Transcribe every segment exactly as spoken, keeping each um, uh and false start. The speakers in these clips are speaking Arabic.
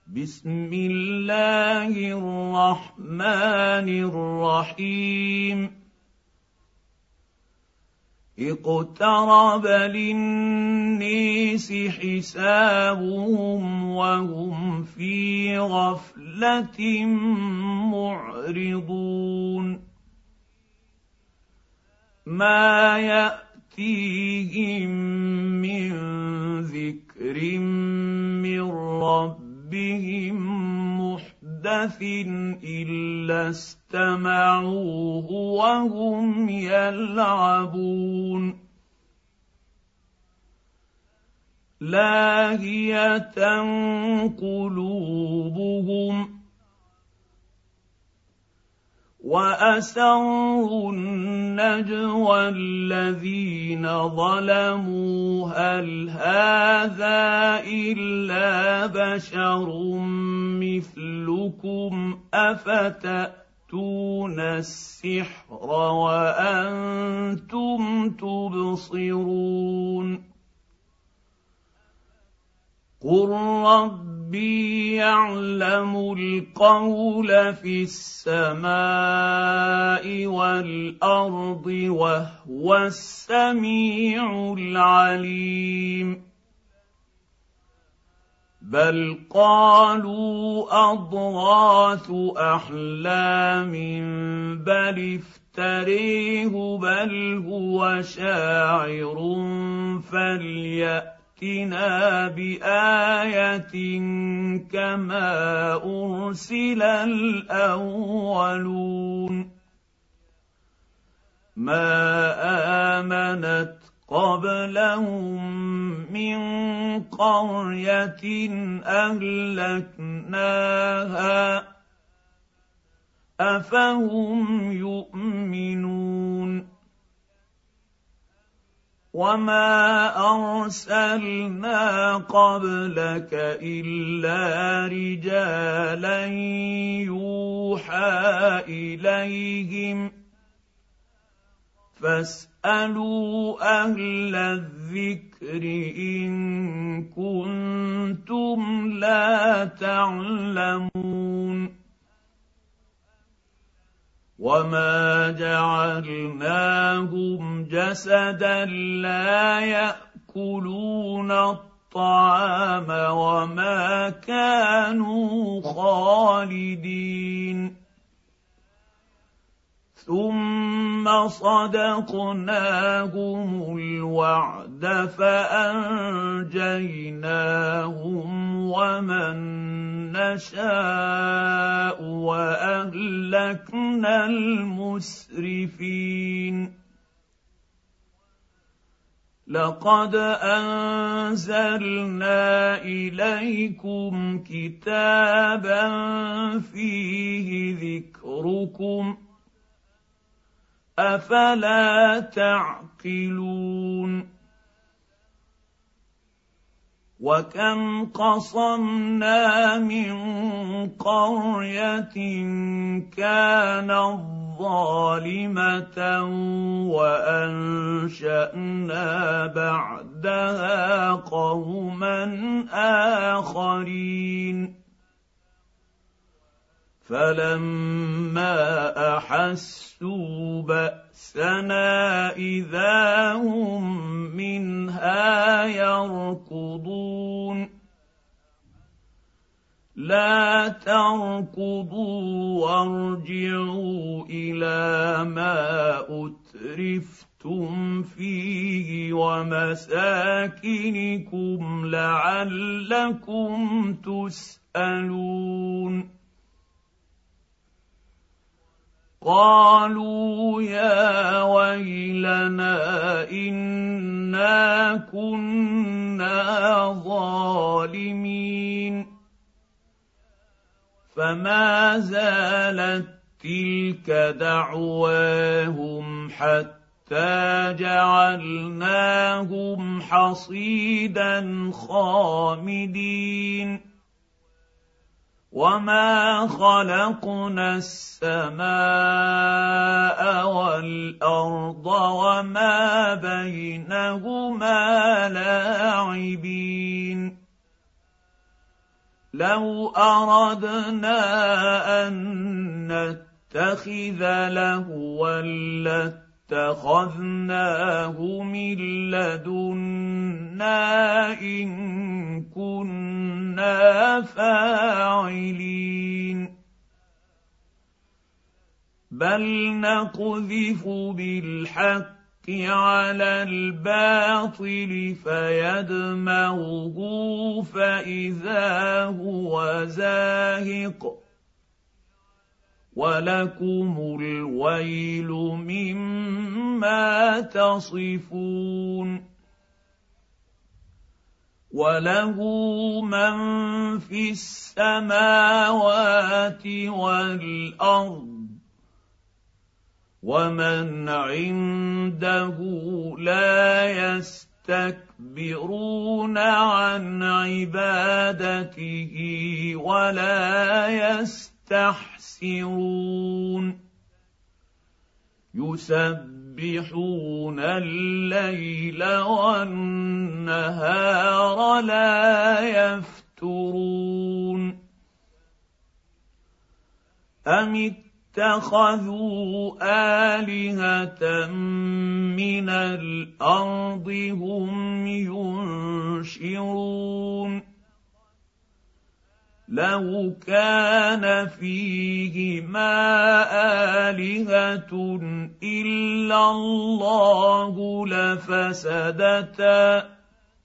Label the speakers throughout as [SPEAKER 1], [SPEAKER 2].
[SPEAKER 1] بسم الله الرحمن الرحيم اقترب للناس حسابهم وهم في غفلة معرضون ما يأتيهم من ذكر من ربهم محدث إلا استمعوه وهم يلعبون لاهية قلوبهم وأسروا النجوى الذين ظلموا هل هذا إلا بشر مثلكم أفتأتون السحر وأنتم تبصرون قل ربي يعلم القول في السماء والأرض وهو السميع العليم بل قالوا أضغاث أحلام بل افتريه بل هو شاعر فليأتنا بآية كما أرسل الأولون ما آمنت قبلهم من قرية أهلكناها أفهم يؤمنون وما أرسلنا قبلك إلا رجالا يوحى إليهم فاسألوا أهل الذكر إن كنتم لا تعلمون وما جعلناهم جسدا لا يأكلون الطعام وما كانوا خالدين ثم صدقناهم الوعد فأنجيناهم ومن نشاء وأهلكنا المسرفين لقد أنزلنا إليكم كتابا فيه ذكركم أفلا تعقلون وكم قصمنا من قرية كانت ظالمة وأنشأنا بعدها قوما آخرين فلما أحسوا بأسنا إذا هم منها يركضون لا تركضوا وارجعوا إلى ما أترفتم فيه ومساكنكم لعلكم تسألون قالوا يا ويلنا إنا كنا ظالمين فما زالت تلك دعواهم حتى جعلناهم حصيدا خامدين وما خلقنا السماء والأرض وما بينهما لاعبين لو أردنا أن نتخذ لهوا لاتخذناه من لدنا إن كنا فاعلين بل نقذف بالحق على الباطل فيدمغه فإذا هو زاهق ولكم الويل مما تصفون وله من في السماوات والأرض ومن عنده لا يستكبرون عن عبادته ولا يستحسرون يسبحون الليل والنهار لا يفترون أم اتخذوا آلهة من الأرض هم ينشرون لو كان فيهما آلهة إلا الله لفسدتا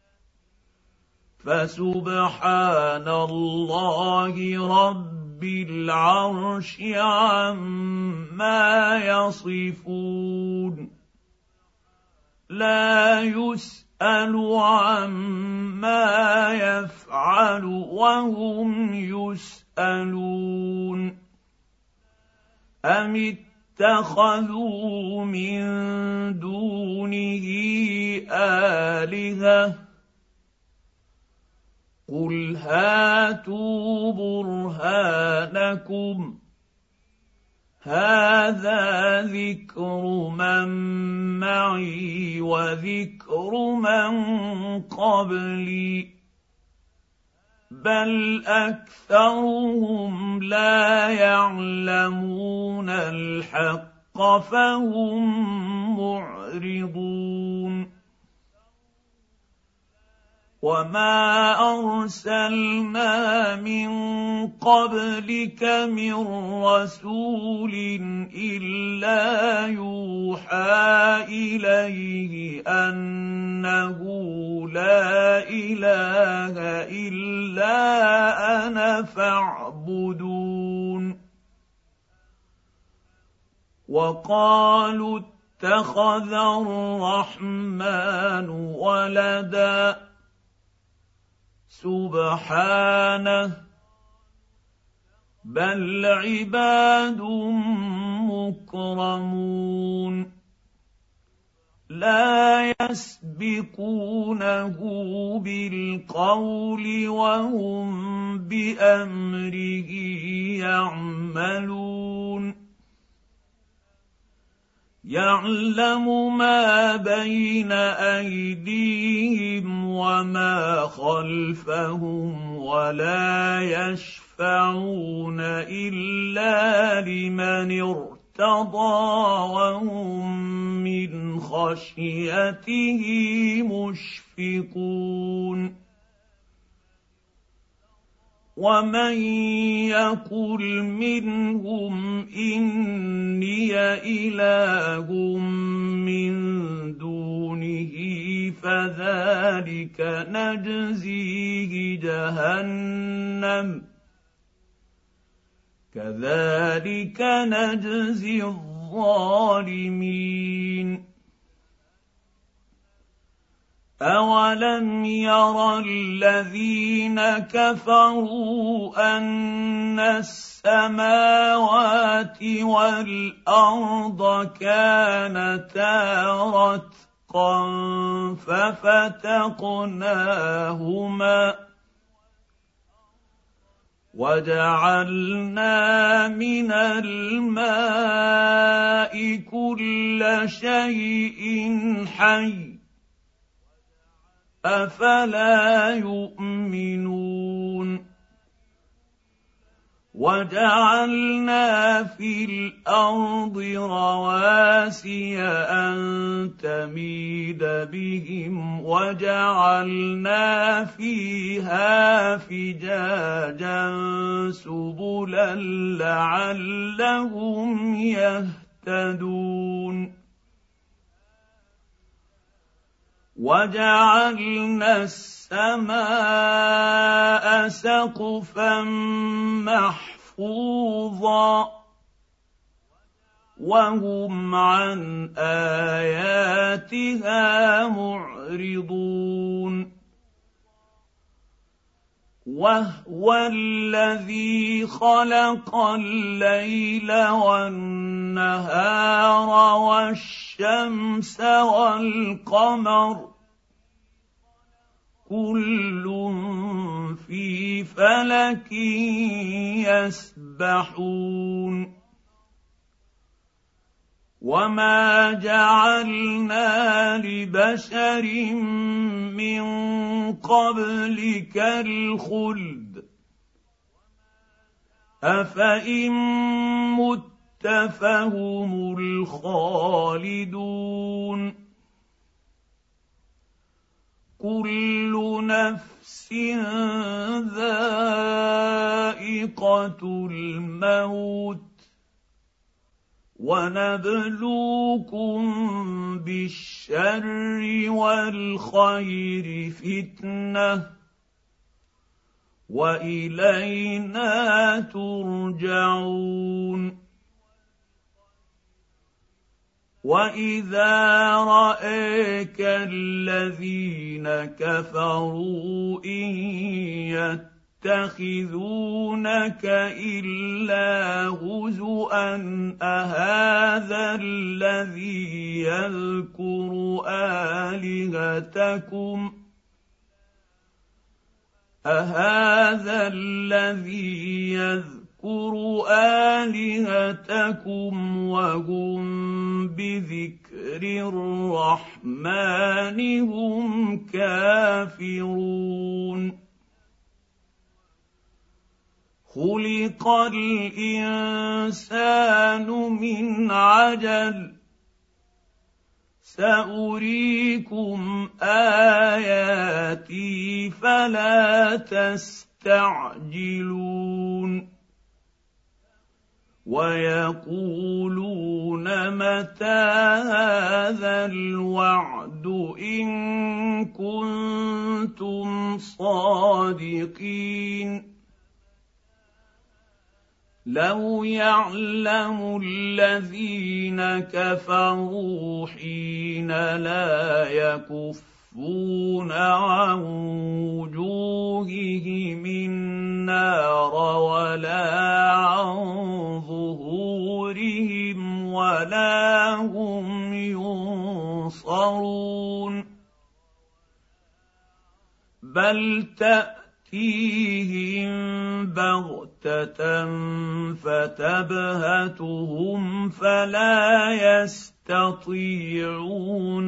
[SPEAKER 1] فسبحان الله رب بالعرش عما يصفون لا يسأل عما يفعل وهم يسألون أم اتخذوا من دونه آلهة قل هاتوا برهانكم هذا ذكر من معي وذكر من قبلي بل أكثرهم لا يعلمون الحق فهم معرضون وما أرسلنا من قبلك من رسول إلا يوحى إليه أنه لا إله إلا أنا فاعبدون وقالوا اتخذ الرحمن ولدا سبحانه بل عباد مكرمون لا يسبقونه بالقول وهم بأمره يعملون يعلم ما بين أيديهم وما خلفهم ولا يشفعون إلا لمن ارتضى وهم من خشيته مشفقون ومن يقل منهم إني إله من دونه فذلك نجزيه جهنم كذلك نجزي الظالمين أولم ير الذين كفروا أن السماوات والأرض كانتا رتقا ففتقناهما وجعلنا من الماء كل شيء حي أفلا يؤمنون وجعلنا في الارض رواسي ان تميد بهم وجعلنا فيها فجاجا سبلا لعلهم يهتدون وجعلنا السماء سقفا محفوظا وهم عن اياتها معرضون وهو الذي خلق الليل والنهار والشمس والقمر كل في فلك يسبحون وما جعلنا لبشر من قبلك الخلد أفإن مت فهم الخالدون كل نفس ذائقة الموت ونبلوكم بالشر والخير فتنة وإلينا ترجعون وإذا رأيك الذين كفروا إن يتخذونك إلا هزؤا أهذا الذي يذكر آلهتكم أهذا الذي يذكر آلهتكم وهم بذكر الرحمن هم كافرون خلق الإنسان من عجل سأريكم آياتي فلا تستعجلون ويقولون متى هذا الوعد إن كنتم صادقين لو يعلم الذين كفروا حين لا يكفون عن وجوههم النار ولا عن ظهورهم ولا هم ينصرون بل تأتيهم بغتة فتبهتهم فلا يستطيعون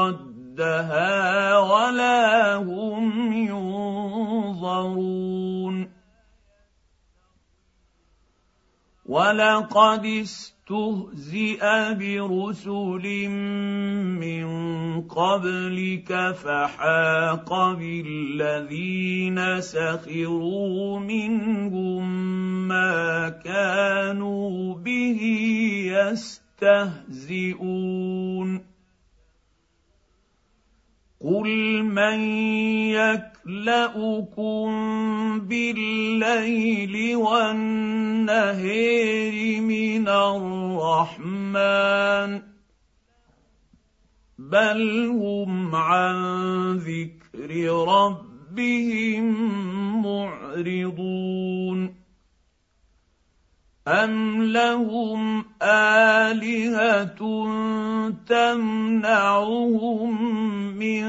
[SPEAKER 1] ردها ولا هم ينظرون ولقد استهزئ برسل من قبلك فحاق بالذين سخروا منهم ما كانوا به يستهزئون قل من يكلؤكم بالليل والنهار من الرحمن بل هم عن ذكر ربهم معرضون أم لهم آلهة تمنعهم من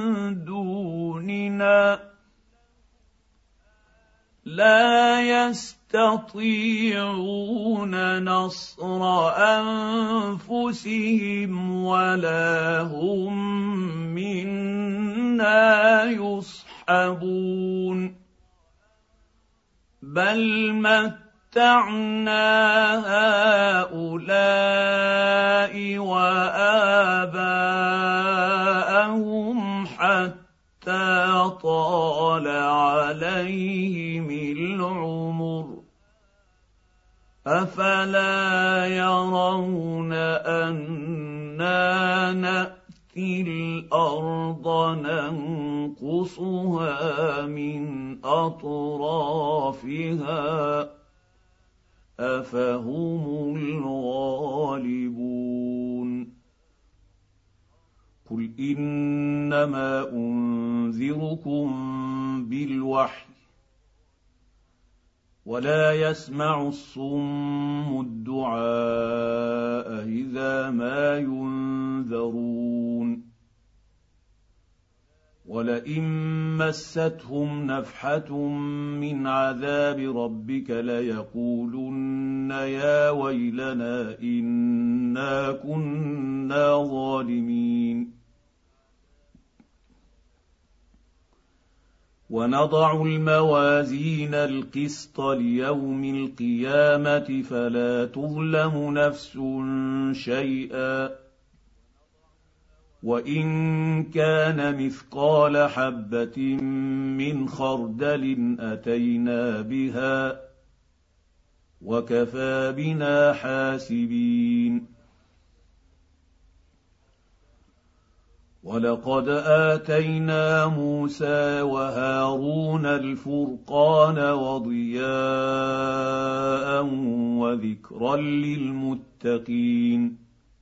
[SPEAKER 1] دوننا لا يستطيعون نصر أنفسهم ولا هم منا يصحبون بل مت مَتَّعْنَا هَٰؤُلَاءِ وَآبَاءَهُمْ حَتَّىٰ طَالَ عَلَيْهِمِ الْعُمُرُ أَفَلَا يَرَوْنَ أَنَّا نَأْتِي الْأَرْضَ نَنقُصُهَا مِنْ أَطْرَافِهَا أَفَهُمُ الْغَالِبُونَ قُلْ إِنَّمَا أُنذِرُكُم بِالْوَحْيِ وَلَا يَسْمَعُ الصُّمُّ الدُّعَاءَ إِذَا مَا يُنذَرُونَ وَلَئِن مَّسَّتْهُمْ نَفْحَةٌ مِّنْ عَذَابِ رَبِّكَ لَيَقُولُنَّ يَا وَيْلَنَا إِنَّا كُنَّا ظَالِمِينَ وَنَضَعُ الْمَوَازِينَ الْقِسْطَ لِيَوْمِ الْقِيَامَةِ فَلَا تُظْلَمُ نَفْسٌ شَيْئًا وَإِن كَانَ مِثْقَالَ حَبَّةٍ مِّنْ خَرْدَلٍ أَتَيْنَا بِهَا وَكَفَىٰ بِنَا حَاسِبِينَ وَلَقَدْ آتَيْنَا مُوسَىٰ وَهَارُونَ الْفُرْقَانَ وَضِيَاءً وَذِكْرًا لِّلْمُتَّقِينَ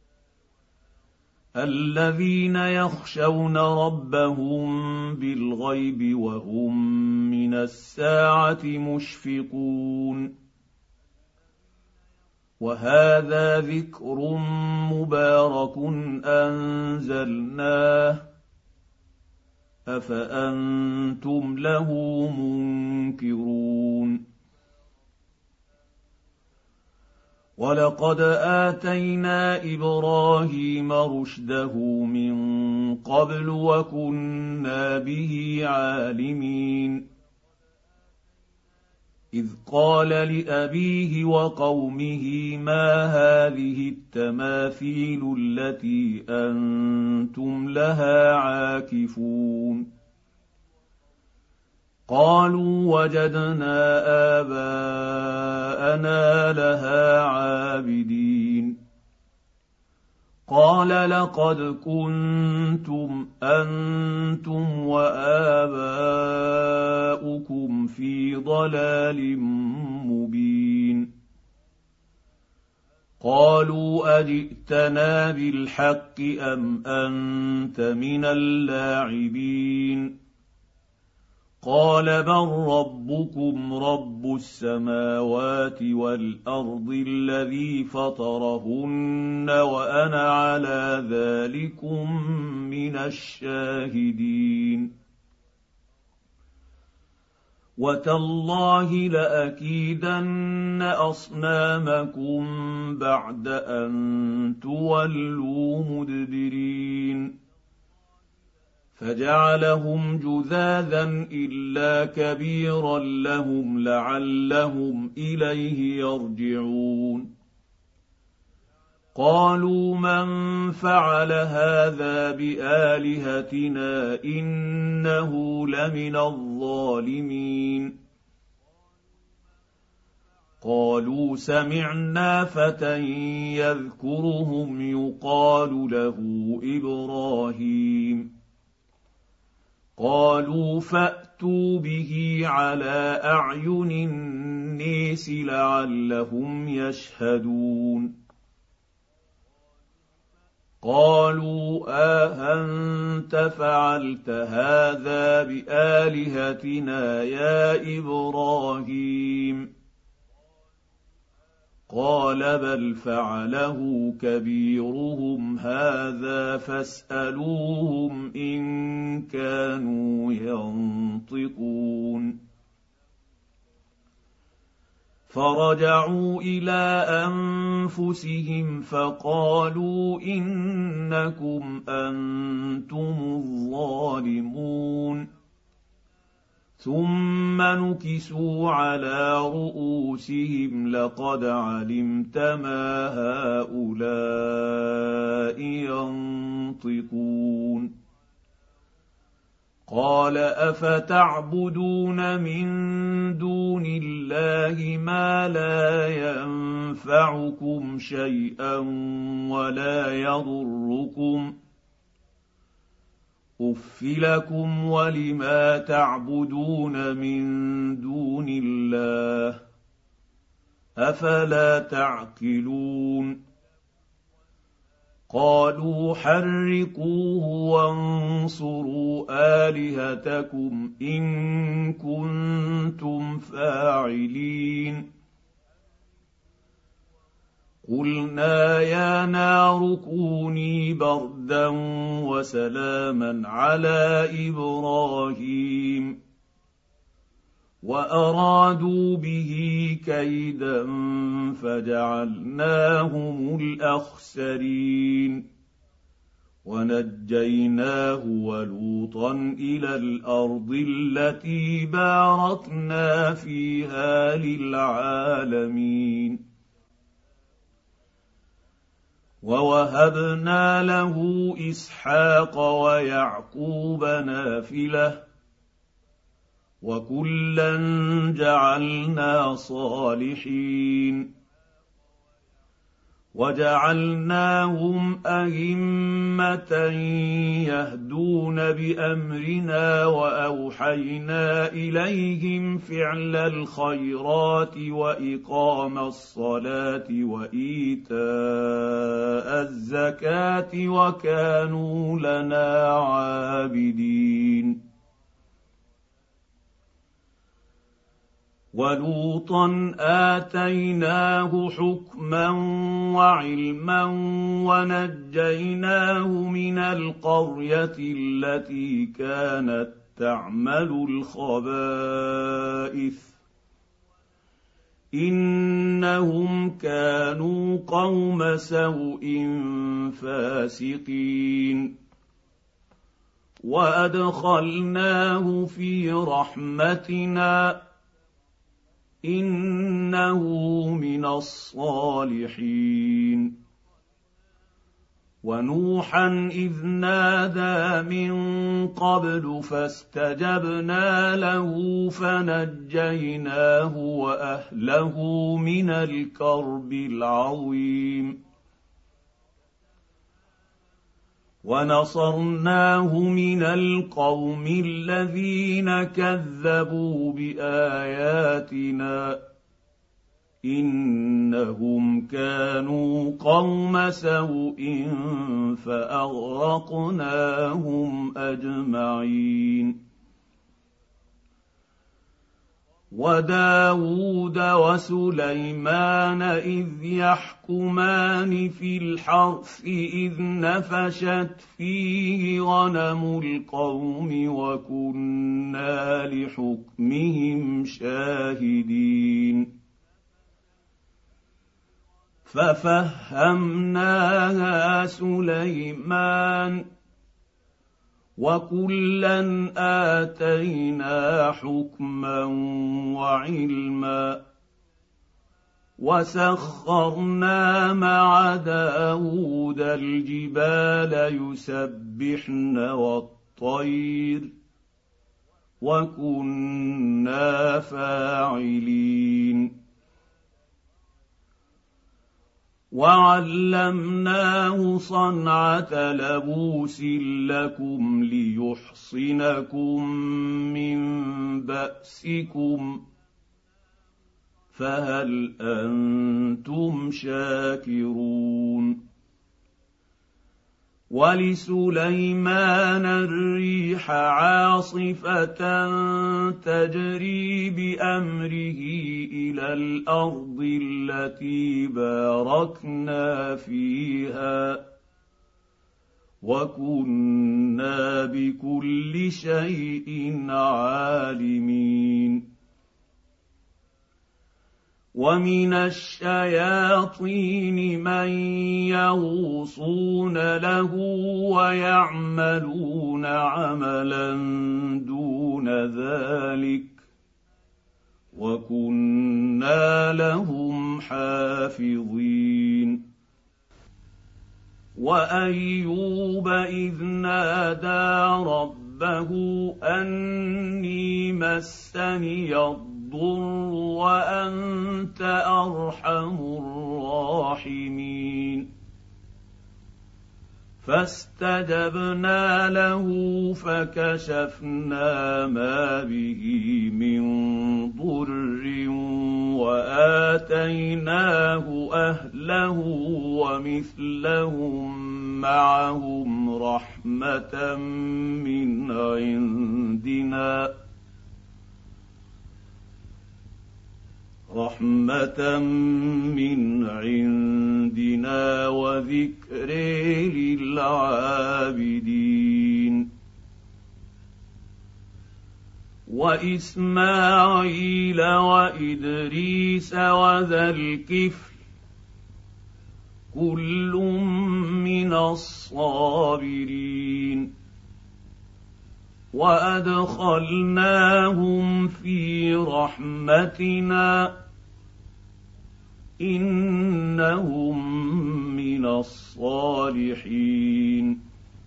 [SPEAKER 1] الَّذِينَ يَخْشَوْنَ رَبَّهُم بِالْغَيْبِ وَهُم مِّنَ السَّاعَةِ مُشْفِقُونَ وَهَٰذَا ذِكْرٌ مُّبَارَكٌ أَنزَلْنَاهُ أَفَأَنتُمْ لَهُ مُنكِرُونَ وَلَقَدْ آتَيْنَا إِبْرَاهِيمَ رُشْدَهُ مِن قَبْلُ وَكُنَّا بِهِ عَالِمِينَ إِذْ قَالَ لِأَبِيهِ وَقَوْمِهِ مَا هَٰذِهِ التَّمَاثِيلُ الَّتِي أَنتُمْ لَهَا عَاكِفُونَ قَالُوا وَجَدْنَا آبَاءَنَا لَهَا عَابِدِينَ قَالَ لَقَدْ كُنتُمْ أَنتُمْ وَآبَاؤُكُمْ فِي ضَلَالٍ مُّبِينٍ قَالُوا أَجِئْتَنَا بِالْحَقِّ أَمْ أَنتَ مِنَ اللاعبين قَالَ بَل رَّبُّكُمْ رَبُّ السَّمَاوَاتِ وَالْأَرْضِ الَّذِي فَطَرَهُنَّ وَأَنَا عَلَىٰ ذَٰلِكُم مِّنَ الشَّاهِدِينَ وَتَاللَّهِ لَأَكِيدَنَّ أَصْنَامَكُم بَعْدَ أَن تُوَلُّوا مُدْبِرِينَ فَجَعَلَهُمْ جُذَاذًا إِلَّا كَبِيرًا لَّهُمْ لَعَلَّهُمْ إِلَيْهِ يَرْجِعُونَ قَالُوا مَن فَعَلَ هَٰذَا بِآلِهَتِنَا إِنَّهُ لَمِنَ الظَّالِمِينَ قَالُوا سَمِعْنَا فَتًى يَذْكُرُهُمْ يُقَالُ لَهُ إِبْرَاهِيمُ قَالُوا فَأْتُوا بِهِ عَلَىٰ أَعْيُنِ النَّاسِ لَعَلَّهُمْ يَشْهَدُونَ قَالُوا أَأَنتَ فَعَلْتَ هَٰذَا بِآلِهَتِنَا يَا إِبْرَاهِيمُ قَالَ بَلْ فَعَلَهُ كَبِيرُهُمْ هَٰذَا فَاسْأَلُوهُمْ إِن كَانُوا يَنطِقُونَ فَرَجَعُوا إِلَىٰ أَنفُسِهِمْ فَقَالُوا إِنَّكُمْ أَنتُمُ الظَّالِمُونَ ثم نكسوا على رؤوسهم لقد علمت ما هؤلاء ينطقون قال افتعبدون من دون الله ما لا ينفعكم شيئا ولا يضركم اف لكم ولما تعبدون من دون الله افلا تعقلون قالوا حرقوه وانصروا آلهتكم إن كنتم فاعلين قلنا يا نار كوني بردا وسلاما على إبراهيم وأرادوا به كيدا فجعلناهم الأخسرين ونجيناه ولوطا إلى الأرض التي باركنا فيها للعالمين ووهبنا له إسحاق ويعقوب نافلة وكلا جعلنا صالحين وجعلناهم أئمة يهدون بأمرنا وأوحينا إليهم فعل الخيرات وإقام الصلاة وإيتاء الزكاة وكانوا لنا عابدين ولوطا آتيناه حكما وعلما ونجيناه من القرية التي كانت تعمل الخبائث إنهم كانوا قوم سوء فاسقين وأدخلناه في رحمتنا إنه من الصالحين ونوحا إذ نادى من قبل فاستجبنا له فنجيناه وأهله من الكرب العظيم ونصرناه من القوم الذين كذبوا بآياتنا إنهم كانوا قوم سوء فأغرقناهم أجمعين وداود وسليمان إذ يحكمان في الحرث إذ نفشت فيه غنم القوم وكنا لحكمهم شاهدين ففهمناها سليمان وكلا آتينا حكما وعلما وسخرنا مع داود الجبال يسبحن والطير وكنا فاعلين وعلمناه صنعة لبوس لكم ليحصنكم من بأسكم فهل أنتم شاكرون ولسليمان الريح عاصفة تجري بأمره إلى الأرض التي باركنا فيها وكنا بكل شيء عالمين ومن الشياطين من يغوصون له ويعملون عملا دون ذلك وكنا لهم حافظين. وأيوب إذ نادى ربه أني مسني الضر وأنت أرحم الراحمين فاستجبنا له فكشفنا ما به من ضر وآتيناه أهله ومثلهم معهم رحمة من عندنا رحمة من عندنا وذكر للعابدين. وإسماعيل وإدريس وذا الكفل كل من الصابرين وأدخلناهم في رحمتنا إنهم من الصالحين.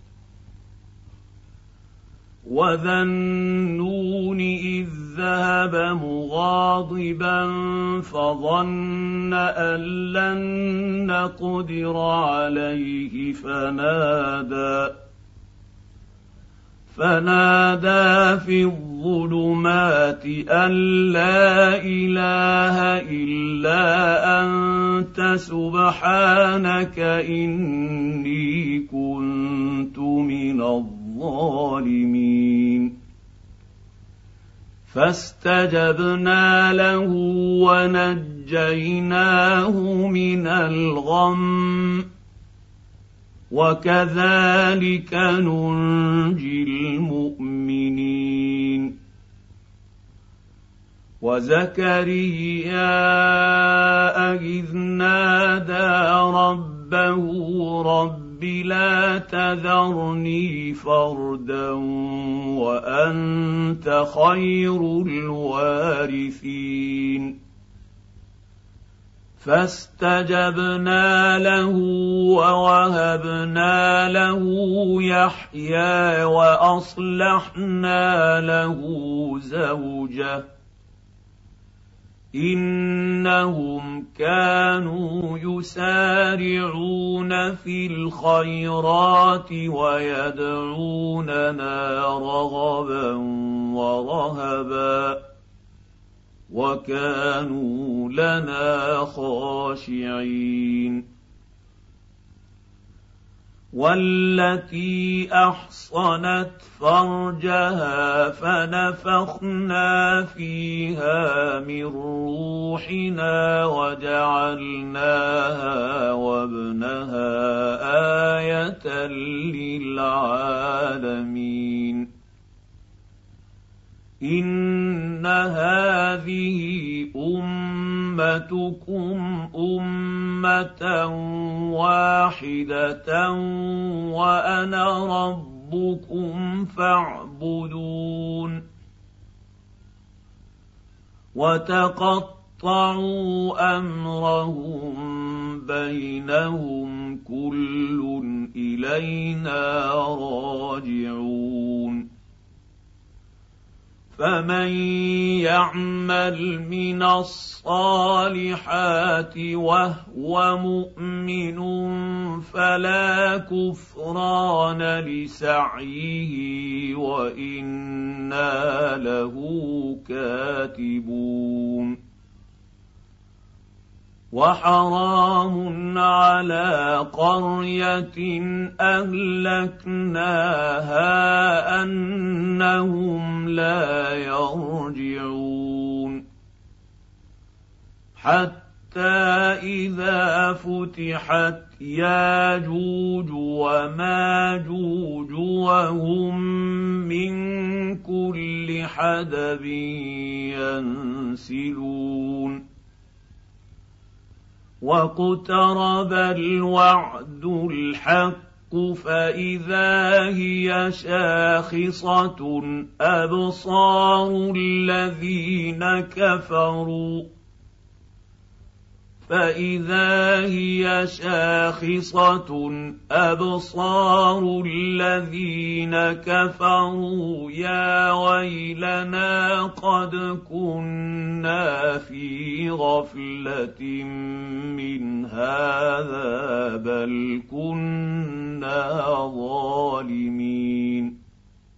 [SPEAKER 1] وذا النون إذ ذهب مغاضبا فظن أن لن نقدر عليه فنادى فنادى في الظلمات أن لا إله إلا أنت سبحانك إني كنت من الظالمين. فاستجبنا له ونجيناه من الغم وكذلك ننجي المؤمنين. وزكريا إذ نادى ربه رب لا تذرني فردا وأنت خير الوارثين فاستجبنا له ووهبنا له يحيى وأصلحنا له زوجه إنهم كانوا يسارعون في الخيرات ويدعوننا رغبا ورهبا وكانوا لنا خاشعين. والتي أحصنت فرجها فنفخنا فيها من روحنا وجعلناها وابنها آية للعالمين. إن هذه أمتكم أمة واحدة وأنا ربكم فاعبدون. وتقطعوا أمرهم بينهم كل إلينا راجعون. فمن يعمل من الصالحات وهو مؤمن فلا كفران لسعيه وإنا له كاتبون. وحرام على قرية أهلكناها أنهم لا يرجعون حتى إذا فتحت ياجوج وماجوج وهم من كل حدب ينسلون واقترب الوعد الحق فإذا هي شاخصة أبصار الذين كفروا فإذا هي شاخصة أبصار الذين كفروا يا ويلنا قد كنا في غفلة من هذا بل كنا ظالمين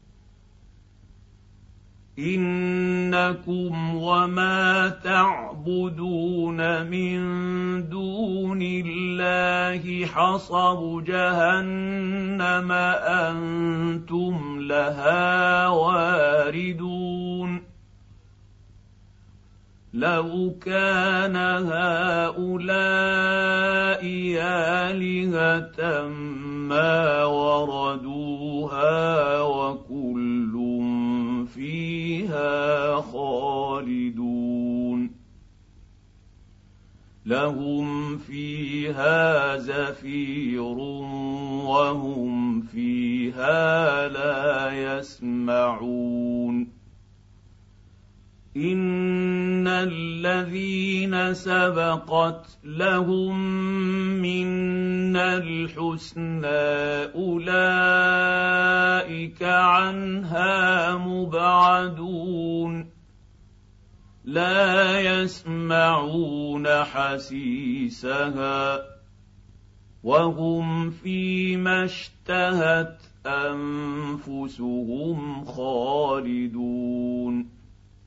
[SPEAKER 1] إنكم وما تعبدون من دون الله حصب جهنم أنتم لها واردون لو كان هؤلاء آلهة ما وردوها وكل فيها خالدون لهم فيها زفير وهم فيها لا يسمعون إن الذين سبقت لهم منا الحسنى أولئك عنها مبعدون لا يسمعون حسيسها وهم فيما اشتهت أنفسهم خالدون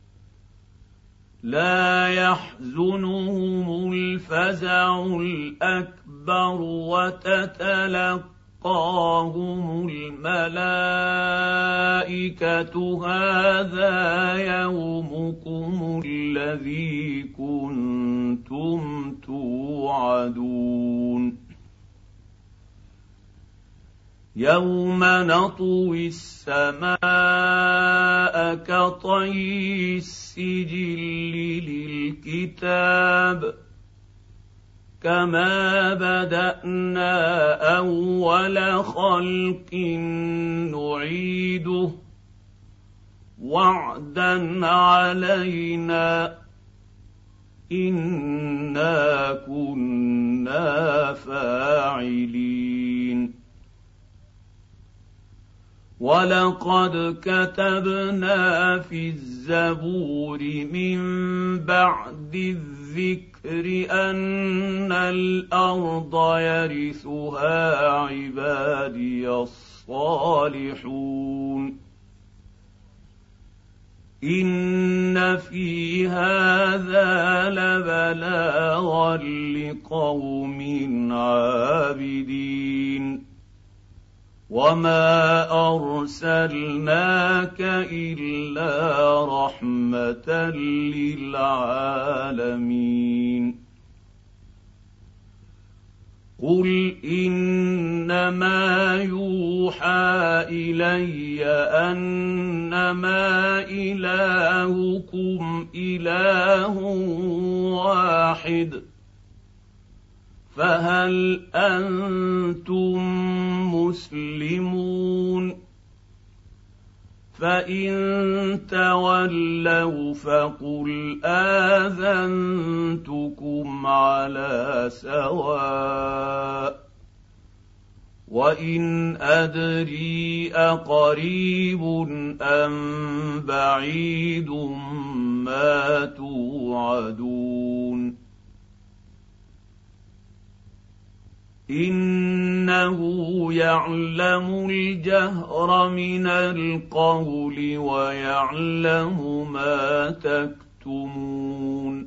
[SPEAKER 1] لا يحزنهم الفزع الأكبر وتتلقاهم الملائكة هذا يومكم الذي كنتم توعدون يوم نطوي السماء كطي السجل للكتاب كما بدأنا أول خلق نعيده وعدا علينا إنا كنا فاعلين ولقد كتبنا في الزبور من بعد الذكر أن الأرض يرثها عبادي الصالحون إن في هذا لبلاغا لقوم عابدين وما أرسلناك إلا رحمة للعالمين قل إنما يوحى إلي أنما إلهكم إله واحد فهل أنتم مسلمون فإن تولوا فقل آذنتكم على سواء وإن أدري أقريب أم بعيد ما توعدون إنه يعلم الجهر من القول ويعلم ما تكتمون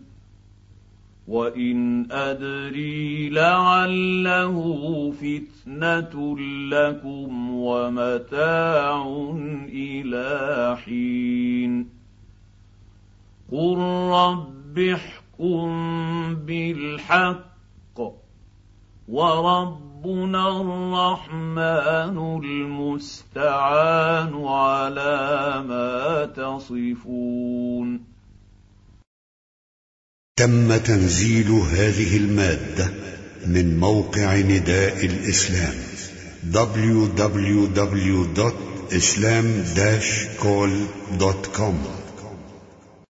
[SPEAKER 1] وإن أدري لعله فتنة لكم ومتاع إلى حين قل رب احكم بالحق وربنا الرحمن المستعان على ما تصفون.
[SPEAKER 2] تم تنزيل هذه المادة من موقع نداء الإسلام دبليو دبليو دبليو دوت islam dash call دوت كوم.